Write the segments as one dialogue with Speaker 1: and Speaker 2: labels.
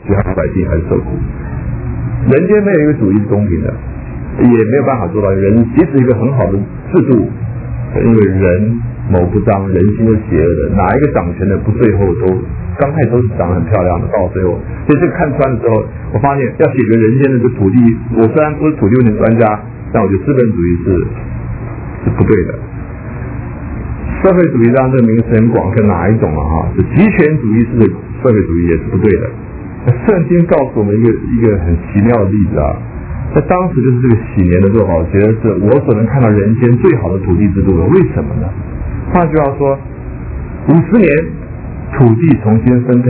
Speaker 1: 其他百姓还是受苦。人间没有一个主义是公平的，也没有办法做到。人即使一个很好的制度，因为人谋不彰，人心都邪恶的，哪一个掌权的不最后都刚开始都是长得很漂亮的，到最后，所以这个看穿了之后，我发现要解决人间的这土地，我虽然不是土地问题专家，但我觉得资本主义是不对的。社会主义当然这个名词很广，是哪一种了哈？是极权主义式的社会主义也是不对的。圣经告诉我们一个很奇妙的例子啊，在当时就是这个喜年的做法，我觉得是我所能看到人间最好的土地制度了。为什么呢？换句话说，50年土地重新分配，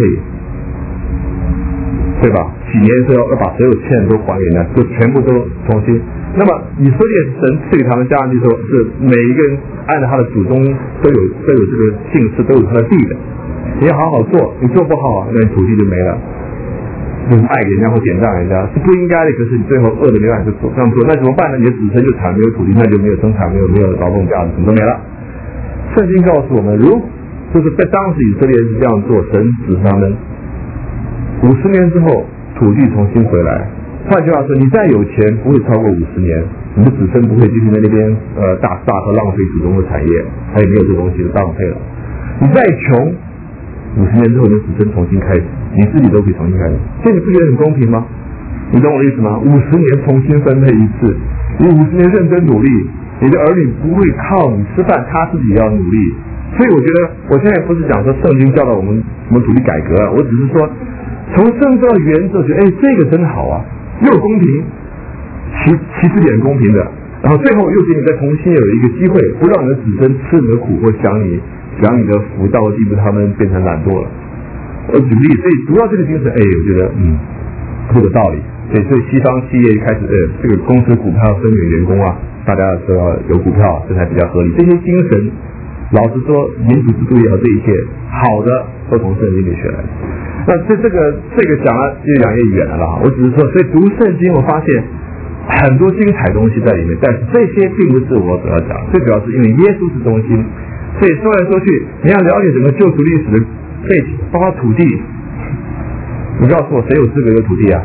Speaker 1: 对吧？喜年是要把所有欠都还给人家，就全部都重新。那么以色列神赐给他们迦南地的时候，是每一个人按照他的祖宗都有这个姓氏，都有他的地的。你要好好做，你做不好，那土地就没了，就是卖给人家或典当人家，是不应该的。可是你最后饿的没办法就这样做，那怎么办呢？你的子孙就惨，没有土地，那就没有生产，没有劳动价值，什么都没了。圣经告诉我们，就是在当时以色列是这样做，神指他们50年之后土地重新回来。换句话说，你再有钱不会超过50年，你的子孙不会继续在那边大和浪费祖宗的产业，他也没有这东西就浪费了。你再穷，50年之后你的子孙重新开始，你自己都可以重新开始，这你不觉得很公平吗？你懂我的意思吗？50年重新分配一次，你50年认真努力，你的儿女不会靠你吃饭，他自己要努力。所以我觉得我现在不是讲说圣经教导我们什么土地改革啊，我只是说从圣经的原则觉得这个真好啊，又公平，其次也很公平的，然后最后又给你再重新有一个机会，不让你的子孙吃你的苦或享你的福到的地步，他们变成懒惰了。我举例，所以读到这个精神，我觉得这个道理。所以西方企业开始这个公司股票分给员工啊，大家都要有股票，这才比较合理。这些精神，老实说，民主制度也好，这一切好的都从圣经里学来的。那这个讲了越讲越远了啦。我只是说，所以读圣经，我发现很多精彩东西在里面，但是这些并不是我主要讲，最主要是因为耶稣是中心。所以说来说去，你要了解整个救赎历史的背景，包括土地。你告诉我，谁有资格有土地啊？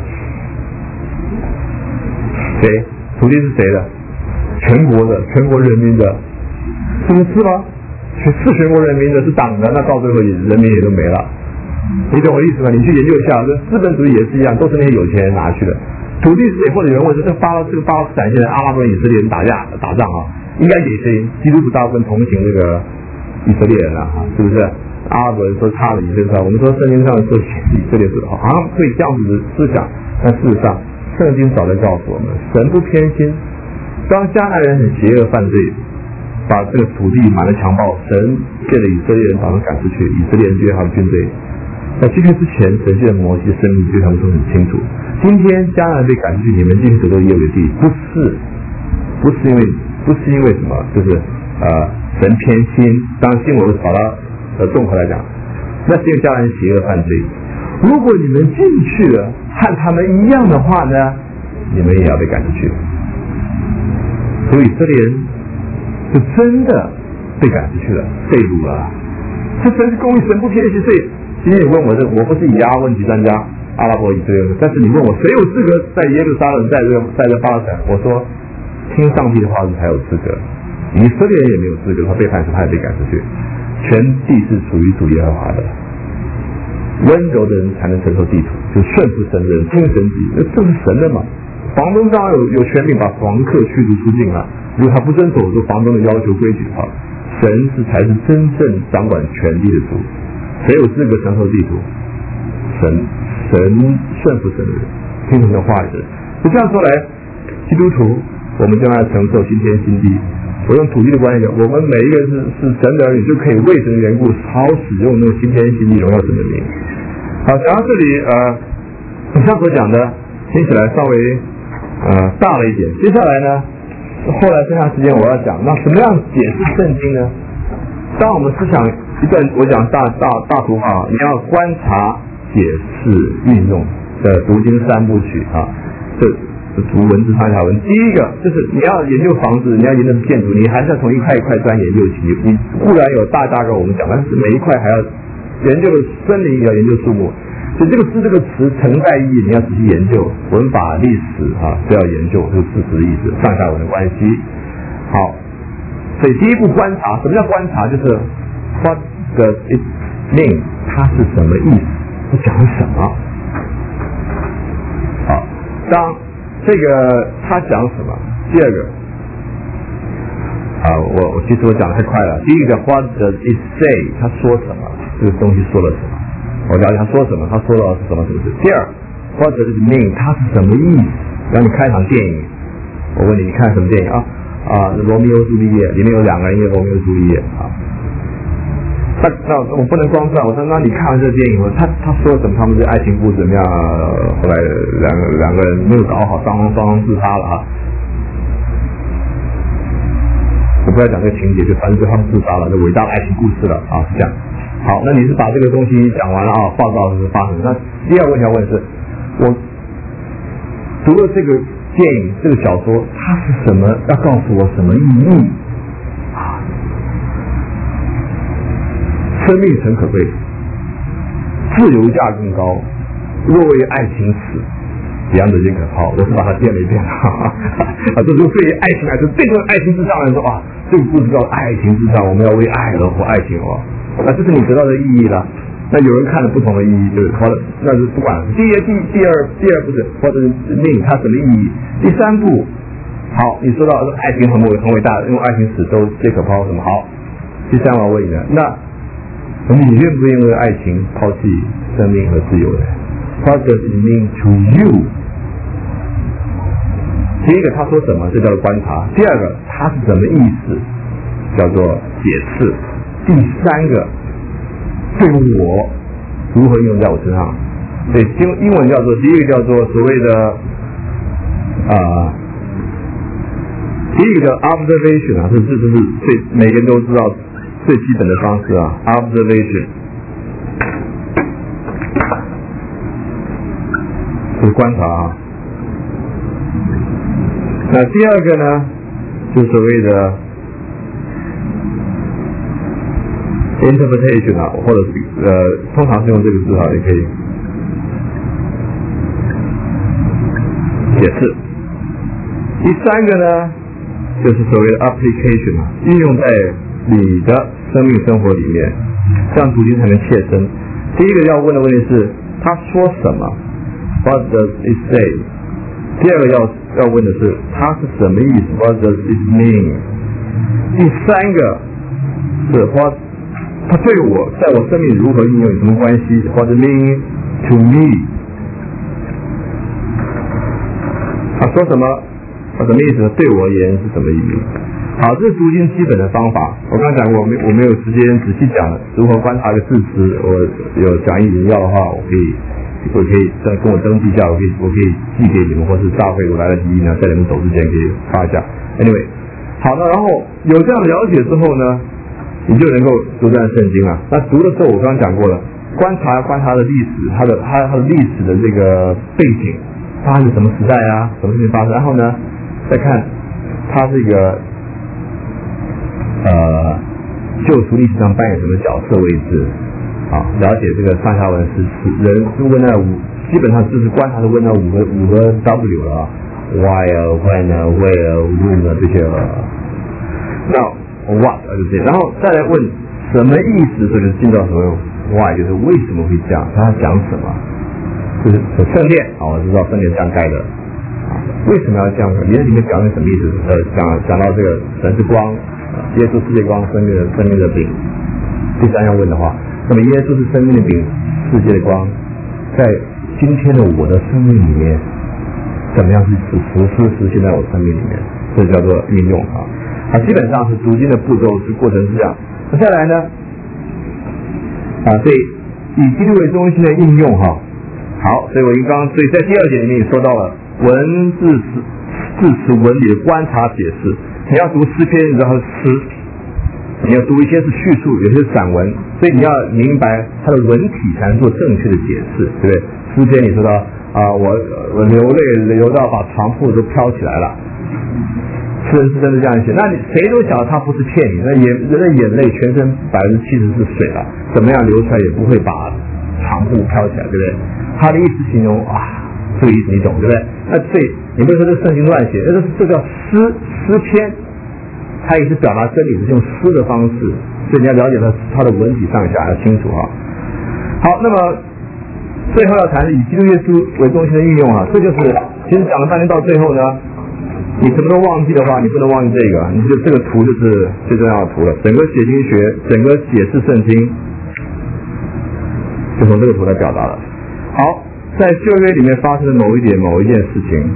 Speaker 1: 谁？土地是谁的？全国的，全国人民的，是不是吗？是全国人民的，是党的，那到最后人民也都没了。你懂我意思吗？你去研究一下，这资本主义也是一样，都是那些有钱人拿去的。土地是谁？或者有人问说，这个巴勒斯坦现在阿拉伯人以色列人打仗啊，应该给谁？基督徒大部分同情这个以色列人啊，是不是？阿拉伯人说差了以色列，我们说圣经上说以色列是好像会这样子的思想，但事实上圣经早就告诉我们，神不偏心。当迦南人很邪恶犯罪，把这个土地满了强暴，神借着以色列人把他们赶出去，以色列人就他们军队。在这个之前，神借着摩西的生命对他们说很清楚，今天迦南被赶出去，你们进去得到耶和华地，不是因为什么，就是神偏心。当然，我把它综合来讲，那是因为迦南邪恶犯罪。如果你们进去了和他们一样的话呢，你们也要被赶出去。所以以色列人就真的被赶出去了，被掳了。这神是公义，神不偏心。所以今天你问我我不是以阿问题专家，阿拉伯以色列人，但是你问我谁有资格在耶路撒冷，在这巴勒斯坦，我说听上帝的话才有资格。以色列人也没有资格，他背叛时他也被赶出去。全地是属于主耶和华的，温柔的人才能承受地土，就顺服神的人听神旨意，这是神的嘛。房东当然有权利把房客驱逐出境了，如果他不遵守这房东的要求规矩的话，神才是真正掌管权力的主。谁有资格承受地土？神顺服神的人，听神的话语的人。就这样说来，基督徒我们将来承受新天新地。我用土地的关系讲，我们每一个人是神的儿女，就可以为神的缘故好使用那个新天新地荣耀神的名。好，讲到这里以上所讲的听起来稍微大了一点。接下来呢，后来剩下时间我要讲，那什么样解释圣经呢？当我们思想一段，我讲大图画，你要观察、解释、运用的读经三部曲啊，这读文字上下文。第一个就是你要研究房子，你要研究建筑，你还是要从一块一块砖研究起。你固然有大概我们讲，但是每一块还要研究森林，也要研究树木。 所以这个诗这个词承载意义，你要仔细研究文法历史都要研究这个字词的意思，上下文的关系。好，所以第一步观察，什么叫观察？就是 What does it mean？ 它是什么意思？它讲什么？好，当这个他讲什么？第二个。我其实我讲的太快了。第一个 What does it say？ 他说什么？这个东西说了什么？我了解他说什么，他说了是什么什么事。第二 What does it mean？ 它是什么意思？让你看一场电影，我问你，你看什么电影啊？罗密欧朱丽叶里面有两个人，一个罗密欧朱丽叶啊。那我不能光算，我说那你看完这个电影，他说什么？他们的爱情故事怎么样？后来两个人没有搞好，双方自杀了啊。我不要讲这个情节，就反正就他们自杀了，这伟大的爱情故事了啊，是这样。好，那你是把这个东西讲完了啊，报告是发生。那第二个问题要问的是，我读了这个电影、这个小说，它是什么？要告诉我什么意义？啊，生命诚可贵，自由价更高。若为爱情死，两者皆可抛。我是把它变了一遍这是对于爱情来说，对这个爱情之上来说啊，这个故事叫爱情之上，我们要为爱而活，爱情哦。那这是你得到的意义了。那有人看了不同的意义，就是或者那是不管。第二不是或者命它什么意义？第三步，好，你说到爱情很伟大，用爱情死都皆可抛，什么好？第三我要问你了，那你愿不愿意为爱情抛弃生命和自由呢？ What does it mean to you？ 第一个他说什么，这叫做观察；第二个他是什么意思，叫做解释；第三个对我如何应用在我身上。所以英文叫做第一个叫做所谓的第一个叫 observation 这是最每个人都知道最基本的方式observation 是观察那第二个呢，就是所谓的 interpretation 或者是通常是用这个字也可以解释。第三个呢，就是所谓的 application 应用在你的生命生活里面，这样读经才能切身。第一个要问的问题是，他说什么 ？What does it say？ 第二个要问的是，它是什么意思 ？What does it mean？ 第三个是它对我在我生命如何应用有什么关系 ？What does it mean to me？ 他说什么？什么意思？对我而言是什么意义？好，这是读经基本的方法。我刚才讲过，我没有时间仔细讲如何观察一个字词。我有讲义人要的话，我可以跟我登记一下，我可以寄给你们，或是大会我来得及呢，在你们走之前可以发一下。Anyway， 好的，然后有这样的了解之后呢，你就能够读这段圣经了。那读的时候，我刚刚讲过了，观察它的历史，它的历史的这个背景，发生什么时代什么事情发生，然后呢，再看它这个救赎历史上扮演什么角色位置。了解这个上下文是人问到基本上就是观察的问到五个 W 了why when where when 这些那 what 就是然后再来问什么意思，这就是进到什么 why 就是为什么会这样，他讲什么，就是圣殿我知道圣殿这样盖的为什么要这样？里面讲的什么意思？讲到这个神是光，耶稣世界光，生命的饼。第三要问的话，那么耶稣是生命的饼，世界的光，在今天的我的生命里面，怎么样实现在我生命里面？这叫做运用基本上是读经的步骤是过程是这样。那再来呢？所以以基督为中心的应用好，所以我所以在第二节里面也说到了文字词文理的观察解释。你要读诗篇，你知道它是诗。你要读一些是叙述，有些是散文，所以你要明白它的文体才能做正确的解释，对不对？诗篇你说到我流泪流到把床铺都飘起来了，诗人是真的这样写。那谁都晓得他不是骗你，人的眼泪全身70%是水了，怎么样流出来也不会把长布飘起来，对不对？他的意思形容这个意思你懂，对不对？那所以你不会说这圣经乱写，这叫诗篇，它也是表达真理，是用诗的方式，所以你要了解它的文体上下要清楚啊。好，那么最后要谈的以基督耶稣为中心的运用啊，这就是其实讲了半天到最后呢，你什么都忘记的话，你不能忘记这个，你就这个图就是最重要的图了。整个解经学，整个解释圣经，就从这个图来表达了。好，在旧约里面发生的某一件事情，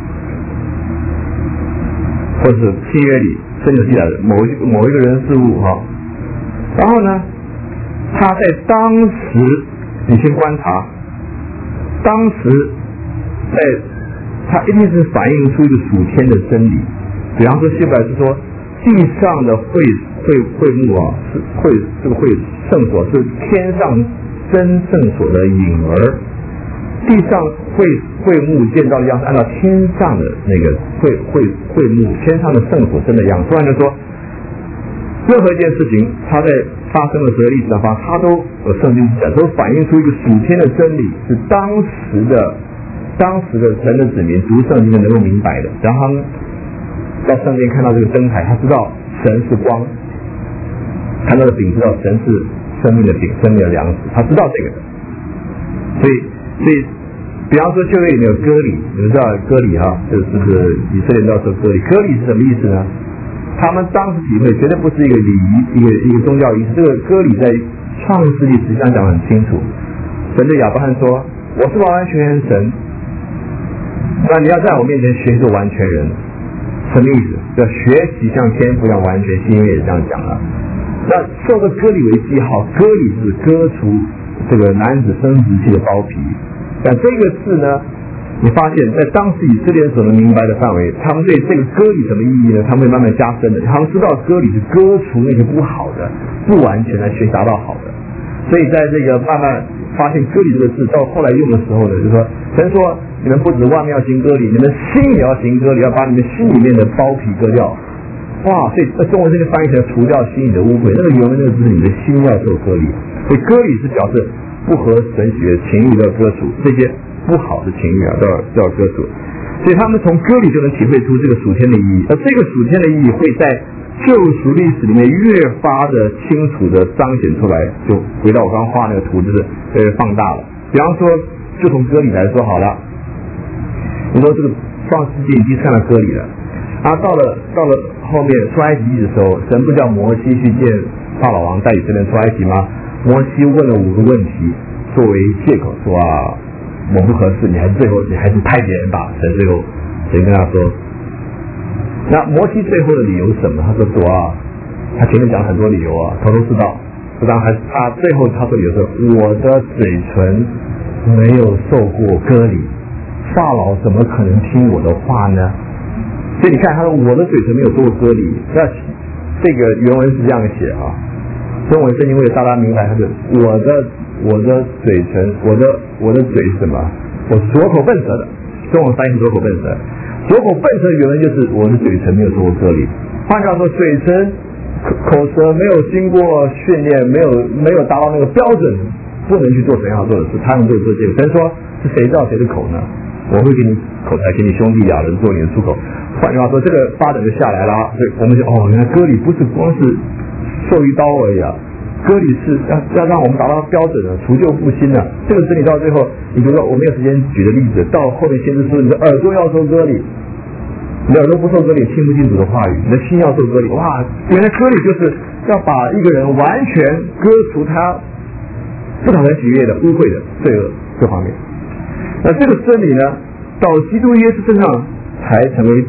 Speaker 1: 或者是新约里圣经记载的某一个人事物哈，然后呢，他在当时，你先观察，当时它一定是反映出一个属天的真理。比方说希伯来是说，地上的会幕这个会圣所是天上真圣所的影儿，地上会幕建造的样式按照天上的那个会幕天上的圣所真的样子。所以就说，任何一件事情它在发生的时候，历史上发生，它都有圣经记载，都反映出一个属天的真理，是当时的神的子民读圣经的能够明白的。然后他们在圣经看到这个灯台，他知道神是光，看到的饼知道神是生命的饼，生命的粮食，他知道这个的。所以比方说旧约里面有割礼，你们知道割礼就是以色列人要说割礼。割礼是什么意思呢？他们当时体会绝对不是一个礼仪，一个宗教仪式。这个割礼在创世纪实际上讲得很清楚，神对亚伯罕说：“我是完完全全神，那你要在我面前学做完全人。”什么意思？要学习像天父一样完全，新约也这样讲了。那受这割礼为记号，割礼是割除这个男子生殖器的包皮。但这个字呢，你发现在当时以色列人所能明白的范围，他们对这个割礼什么意义呢？他们会慢慢加深的。他们知道割礼是割除那些不好的、不完全来学达到好的。所以在这个慢慢发现割礼这个字到后来用的时候呢，就是说神说你们不止外面要行割礼，你们心也要行割礼，要把你们心里面的包皮割掉。哇，所以中文这个翻译成除掉心里的污秽，那个原文那个字你的心要受割礼。所以割礼是表示不合神喜悦情欲要割除，这些不好的情欲都要割除。所以他们从割礼就能体会出这个属天的意义，而这个属天的意义会在救赎历史里面越发的清楚的彰显出来。就回到我刚刚画那个图，就是放大了。比方说就从割礼来说好了，你说这个创世纪已经看到割礼了，到了后面出埃及记的时候，神不叫摩西去见法老王带以色列人出埃及吗？摩西问了5个问题作为借口，说我不合适，你还是派别人吧。神跟他说，那摩西最后的理由是什么？他说他前面讲很多理由头头是道，不但他最后他说理由是我的嘴唇没有受过割礼，法老怎么可能听我的话呢？所以你看他说我的嘴唇没有受过割礼，那这个原文是这样写中文圣经为了大家明白，他是我的嘴唇，我的嘴是什么？我左口笨舌的，中文翻译左口笨舌。左口笨舌的原文就是我的嘴唇没有受过割礼。换句话说，嘴唇口舌没有经过训练，没有达到那个标准，不能去做神要做的事。他用这个做借口，神说是谁造谁的口呢？我会给你口才，给你兄弟人做你的出口。换句话说，这个发展就下来了。所以我们就原来割礼不是光是受一刀而已割礼是要让我们达到标准的，除旧布新的。这个真理到最后，你比如说我没有时间举的例子，到后面先知说你的耳朵要受割礼，你的耳朵不受割礼听不清楚的话语，你的心要受割礼。哇，原来割礼就是要把一个人完全割除他不讨神喜悦的污秽的罪恶各方面。那这个真理呢，到基督耶稣身上才成为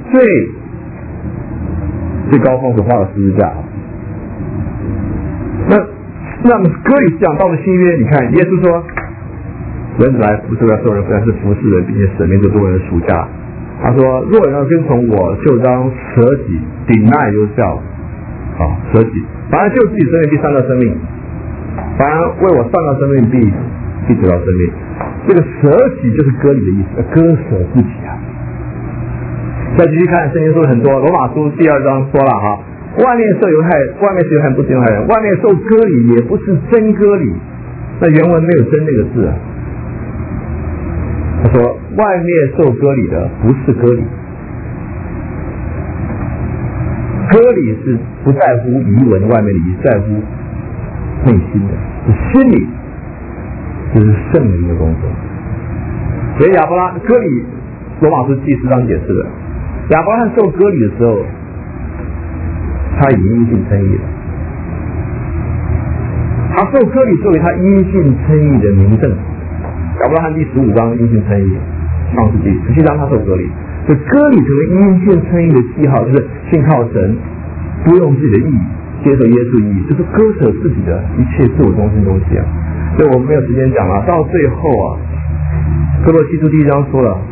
Speaker 1: 最高峰所画的十字架。那么割礼讲到了新约，你看耶稣说人子来不是要受人服，是服侍人，并且舍命做多人的赎价。他说若人要跟从我，就当舍己 deny yourself 舍己，反而救自己生命必丧掉生命，反而为我丧掉生命必得到生命。这个舍己就是割礼的意思，割舍自己再继续看圣经说很多，罗马书第2章说了外面是犹太人，不是犹太人；外面受割礼也不是真割礼， 那原文没有真那个字啊。他说外面受割礼的不是割礼，割礼是不在乎仪文外面的仪，在乎内心的，是心里，就是圣灵的工作。所以亚伯拉割礼，罗马书第4章解释的，亚伯拉罕受割礼的时候，他已经因信称义了。他受割礼作为他因信称义的明证。亚伯拉罕第15章因信称义，创世纪17章他受割礼，所以割礼成为因信称义的记号，就是信靠神，不用自己的意义，接受耶稣的意义，就是割舍自己的一切自我中心东西啊。所以我们没有时间讲了，到最后啊，哥罗西书第1章说了，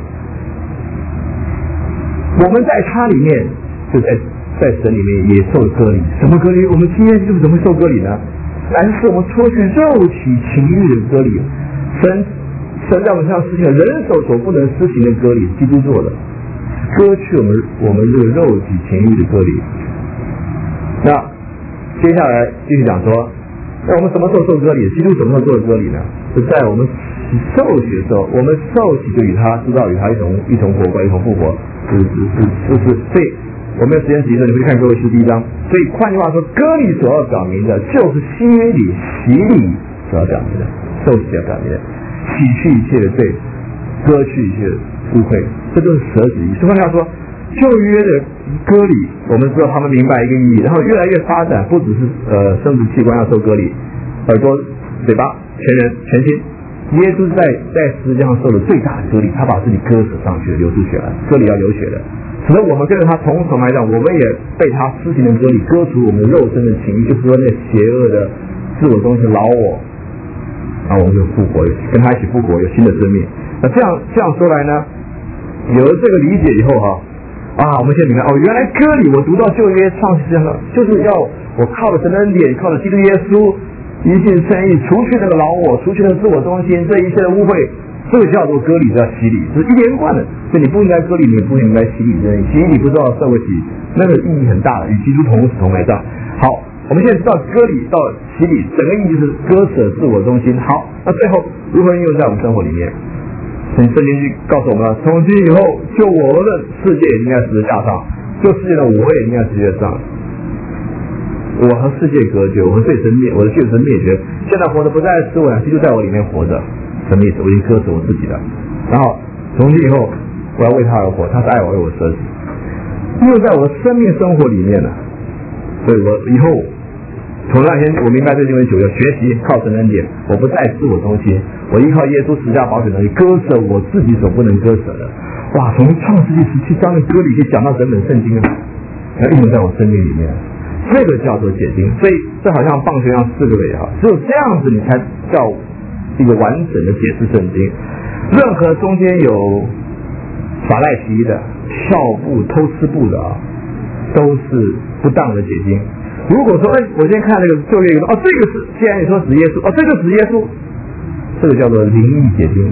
Speaker 1: 我们在他里面，就在神里面也受割礼。什么割礼？我们今天就是怎么受割礼呢？乃是我们脱去肉体情欲的割礼。神在我们身上施行了人手所不能施行的割礼，基督做的，割去我们这个肉体情欲的割礼。那接下来继续讲说，那我们什么时候受割礼？基督什么时候做的割礼呢？是在我们受洗的时候，我们受洗就与他知道与他一同活过，一同复活，所以我没有时间提示，你会看各位是第1章。所以换句话说，割礼所要表明的就是新约里洗礼所要表明的，受洗要表明的，洗去一切的罪，割去一切的污秽，这都是蛇子意。所以换句话说，旧约的割礼，我们知道他们明白一个意义，然后越来越发展，不只是生殖器官要受割礼，耳朵、嘴巴、全心。耶稣在十字架上受了最大的割礼，他把自己割舍上去了，流出血来，割礼要流血的，使得我们跟着他同时埋葬，我们也被他施行的割礼割除我们肉身的情欲，就是说那邪恶的自我中心老我，然后我们就复活，跟他一起复活，有新的生命。那这样说来呢，有了这个理解以后我们现在明白原来割礼我读到旧约创世纪上就是要我靠着神的恩典，靠着基督耶稣一信称义，除去那个老我，除去那个自我中心，这一切的污秽，这个叫做割礼，叫洗礼，是一连贯的。所以你不应该割礼，你也不应该洗礼，洗礼不知道受过洗，那个意义很大的，与基督同死同埋葬。好，我们现在知道割礼到洗礼，整个意义就是割舍自我中心。好，那最后如何应用在我们生活里面？圣经就告诉我们了，从今以后，就我的世界也应该十字架上，就世界的我也应该十字架上。我和世界隔绝，我和罪神我的罪神灭绝。现在活的不再是我，基督在我里面活着，什么意思？我已经割舍我自己了。然后从今以后，我要为他而活，他是爱我，为我舍己。因为在我的生命生活里面呢，所以我以后从那天我明白这经文9要学习靠神恩典，我不再自我中心，我依靠耶稣十架宝血能力割舍我自己所不能割舍的。哇，从创世纪17章的割礼可以讲到整本圣经啊，要应用在我生命里面。这个叫做解经，所以这好像棒球一样4个尾只有这样子你才叫一个完整的解释圣经。任何中间有耍赖皮的、跳步、偷吃步的都是不当的解经。如果说我先看那个旧约这个是既然你说指耶稣这个指耶稣，这个叫做灵异解经。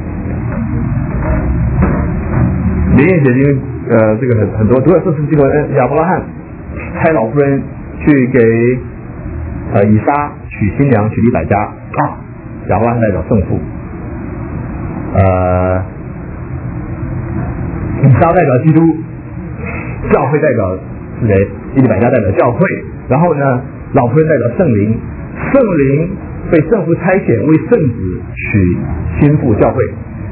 Speaker 1: 灵异解经这个很多，主要是这个亚伯拉罕差老夫人去给以撒娶新娘，娶利百加亚伯拉罕代表圣父，以撒代表基督，教会代表是谁？利百加代表教会，然后呢，老夫人代表圣灵，圣灵被圣父差遣为圣子娶新妇教会。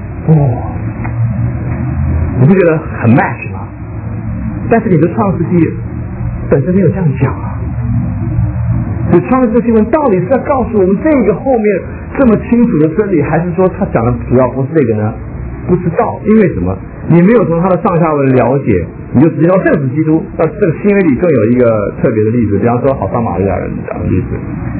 Speaker 1: 你不觉得很 match 吗？但是你的创世纪本身没有这样讲所以创世纪新闻到底是在告诉我们这个后面这么清楚的真理，还是说他讲的主要不是这个呢？不知道，因为什么？你没有从他的上下文了解，你就直接到圣子基督。那这个新约里更有一个特别的例子，比方说好撒玛利亚人讲的例子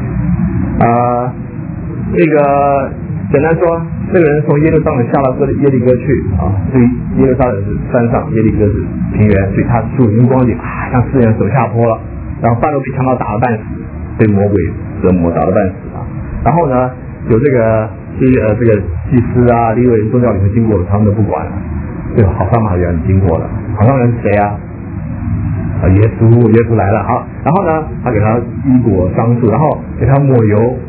Speaker 1: 这个简单说，这个人从耶路撒冷下到耶利哥去所以耶路撒冷是山上，耶利哥是平原，所以他属灵光景像世人走下坡了，然后半路被强盗打了半死，被魔鬼折磨打了半死然后呢，有这个祭司利未人宗教里面经过了，他们都不管了。对，好撒玛利亚人经过了，好撒玛利亚人是谁耶稣来了。好，然后呢，他给他衣裹桑树，然后给他抹油，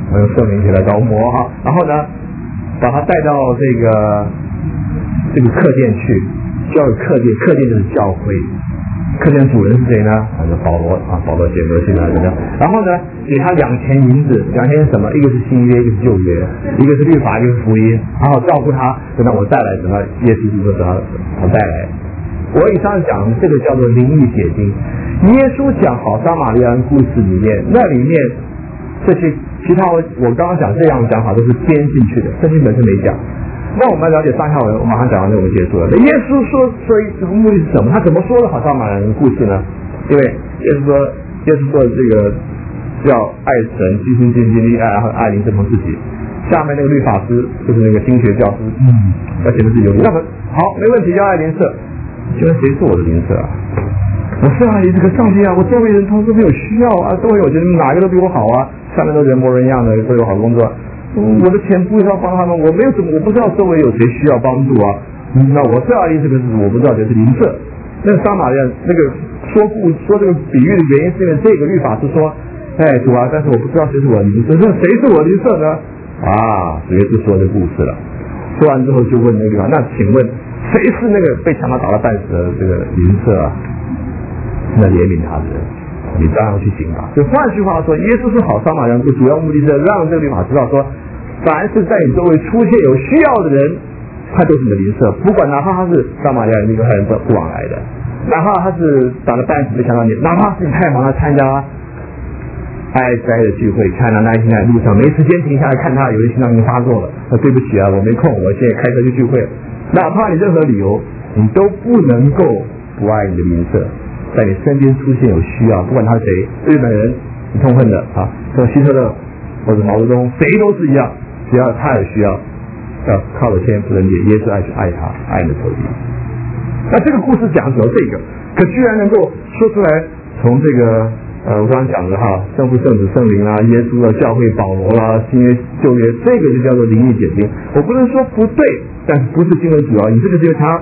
Speaker 1: 用圣灵起来着魔哈，然后呢，把他带到这个客店去，教会客店就是教会。客店主人是谁呢？保罗啊，保罗写歌信来的。然后呢，给他2000银子，2000是什么？一个是新约，一个是旧约，一个是律法，一个是福音，然后照顾他，等到我再来，等到耶稣基督的时候他再来。我以上讲这个叫做灵意解经。耶稣讲好撒玛利亚人故事里面，那里面这些其他我刚刚讲这样的讲法都是编进去的，圣经本身没讲。那我们了解上下文，我马上讲完就我们结束了。耶稣说，所以这个目的是什么？他怎么说的好撒玛利亚人故事呢？因为耶稣说这个要爱神，尽心尽力爱，然后爱邻舍同自己。下面那个律法师就是那个经学教师，要写的是有理。那么好，没问题，要爱邻舍。请问谁是我的邻舍啊？我是啊，这个上帝啊，我周围人他们都没有需要啊，周围我觉得哪个都比我好啊，下面都人模人样的，都有好工作。我的钱不是要帮他们，我没有什么，我不知道周围有谁需要帮助啊。那我这样意思就是我不知道谁是邻舍。那个撒玛利亚那个说这个比喻的原因是因为这个律法是说，哎主啊，但是我不知道谁是我的邻舍，那谁是我的邻舍呢？啊，主耶稣说这故事了。说完之后就问那个，那请问谁是那个被强盗打到半死的这个邻舍啊？那怜悯他的人，你照样去行吧。就换句话说，耶稣是好撒玛利亚人，主要目的是让这个律法知道说，凡是在你周围出现有需要的人，他都是你的邻舍，不管哪怕他是撒玛利亚人、犹太人不往来的，哪怕他是打了半死被强盗，哪怕是你太忙了参加哀哉的聚会，看到那一天在路上没时间停下来看他，有的心脏病发作了，对不起啊，我没空，我现在开车去聚会了。哪怕你任何理由，你都不能够不爱你的邻舍。在你身边出现有需要，不管他是谁，日本人你痛恨的啊，像希特勒或者毛泽东，谁都是一样，只要他有需要，要靠着天不能解，耶稣爱去爱他，爱你的仇敌。那这个故事讲什么？这个可居然能够说出来，从这个我刚刚讲的哈，圣父、圣子、圣灵啊，耶稣啊，教会、保罗啦，新约、旧约，这个就叫做灵意解经。我不能说不对，但是不是经文主要，你这个就是他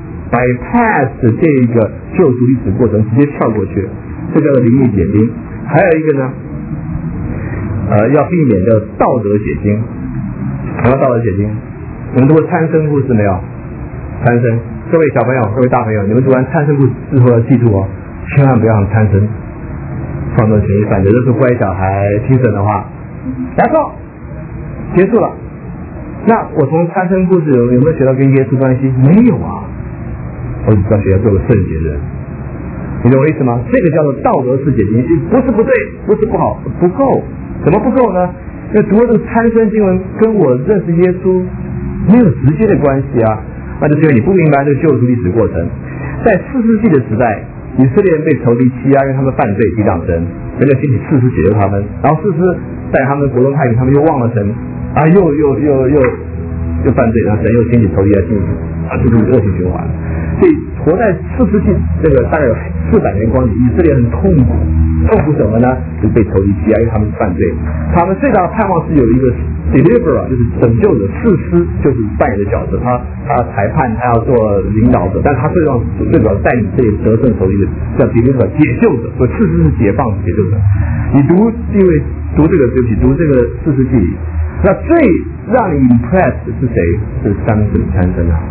Speaker 1: bypass 这一个救赎历史过程，直接跳过去，这叫做灵意解经。还有一个呢，要避免叫道德解经。什么道德解经？你们读过参生故事没有？参生，各位小朋友、各位大朋友，你们读完参生故事之后要记住哦，千万不要让参生放纵权益犯罪，都是乖小孩听神的话。然后结束了。那我从参生故事有没有学到跟耶稣关系？没有啊。我只知道学校做个圣洁的人，你懂我意思吗？这个叫做道德式解经，不是不对，不是不好，不够。怎么不够呢？因为读了这个参生经文跟我认识耶稣没有直接的关系啊，那就是因为你不明白这个救赎历史过程。在4世纪的时代，以色列人被仇敌欺压，因为他们犯罪抵挡神，神就兴起士师解救他们，然后士师在他们的国中派领，他们又忘了神啊，又犯罪，然后神又兴起仇敌来进啊，这就是恶性循环。所以活在4世纪这个大概有400年光景，以色列很痛苦，痛苦什么呢？就是被仇敌欺压，因为他们犯罪。他们最大的盼望是有一个 deliverer， 就是拯救者，士师就是扮演的角色，他裁判，他要做领导者，但他最主要带领这些得胜仇敌的叫 deliverer， 解救者，所以士师是解放解救者。你读这个4世纪，那最让你 impressed 是谁？是参生啊。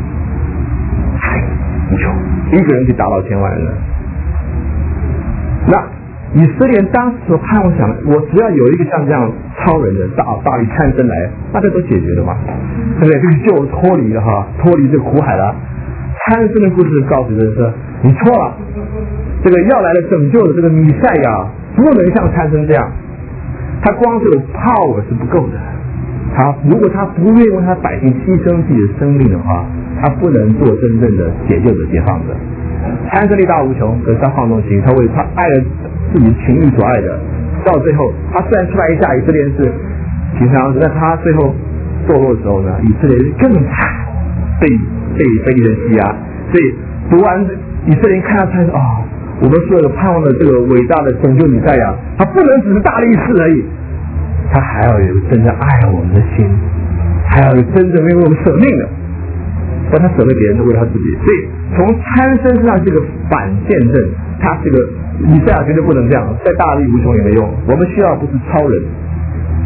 Speaker 1: 一个人可以打倒1000万人。那以色列人当时所盼望想，我只要有一个像这样超人的大力参生来，那这都解决了嘛？对不对？这个就脱离了哈，脱离这个苦海了。参生的故事告诉人说，你错了，这个要来的拯救的这个弥赛亚不能像参生这样，他光是有 power 是不够的。如果他不愿意为他百姓牺牲自己的生命的话，他不能做真正的解救者、解放者。参生力大无穷，可是他放纵情，他为他爱了自己情欲所爱的，到最后他虽然出来一下以色列人是平常，但他最后堕落的时候呢，以色列人更惨，被非利人欺压。所以读完以色列人看到参生我们所有的盼望的这个伟大的拯救弥赛亚，他不能只是大力士而已，他还要有真正爱我们的心，还要有真正为我们舍命的。不他舍为别人，是为他自己。所以从参生身上这个反见证，他这个弥赛亚绝对不能这样，再大力无穷也没用。我们需要不是超人，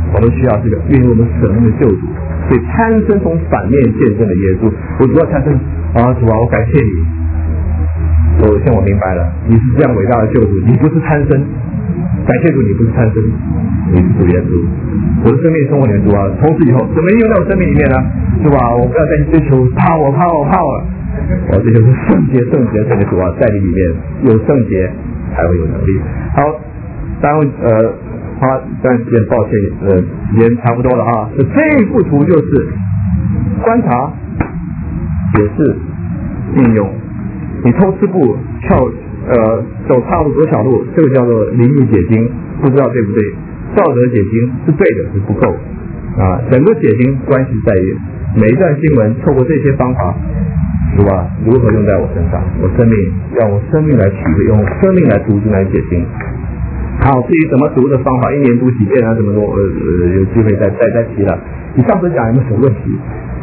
Speaker 1: 我们需要这个愿意我们舍命的救主。所以参生从反面见证了耶稣。我主要参生主啊，我感谢你。现在我明白了，你是这样伟大的救主，你不是参生。感谢主，你不是参生，你是主耶稣。我的生命生活里面，主啊，从此以后怎么应用在我生命里面呢？主啊，我不要再去追求power。这就是圣洁的主啊，在你里面有圣洁才会有能力。好，当然花一段时间，抱歉，时间差不多了啊。这一幅图就是观察、解释、应用。你偷吃步走岔路走小路，这个叫做灵意解经，不知道对不对？道德解经是对的，是不够啊。整个解经关系在于每一段经文透过这些方法，主啊，如何用在我身上？我生命让我生命来体会，用生命来读经来解经。好，至于怎么读的方法，一年读几遍啊？怎么多？有机会再提了。你上次讲有没有什么问题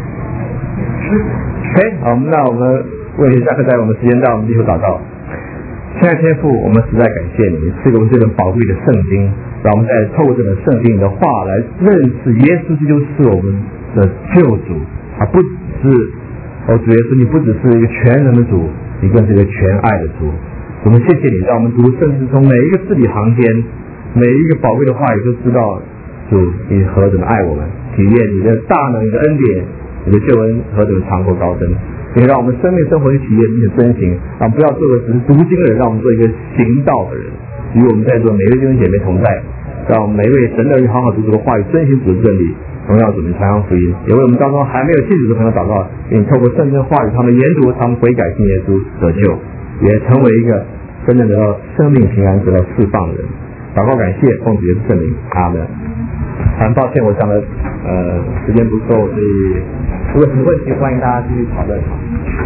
Speaker 1: ？OK， 好，那我们问一下，在我们时间到，我们继续祷告。亲爱的天父，我们实在感谢你赐给我们这本宝贵的圣经，让我们在透过这本圣经的话来认识耶稣基督是我们的救主。不只是主耶稣，你不只是一个全能的主，你更是一个全爱的主。我们谢谢你，让我们读圣经从每一个字里行间，每一个宝贵的话语，都知道主你何等的爱我们，体验你的大能、你的恩典、你的救恩何等的长阔高深。也让我们生命生活去体验你的真行，不要做个只是读经的人，让我们做一个行道的人。与我们在座每位弟兄姐妹同在，让我们每一位神的人好好读这个话语，遵行主的真理，荣耀主名，传扬福音。也为我们当中还没有信主的朋友祷告，并透过圣经话语，他们研读，他们悔改信耶稣得救，也成为一个真正得到生命平安、得到释放的人。祷告感谢，奉主耶稣圣名，阿们。很抱歉，我讲的时间不够，所以如果有什么问题，欢迎大家继续讨论。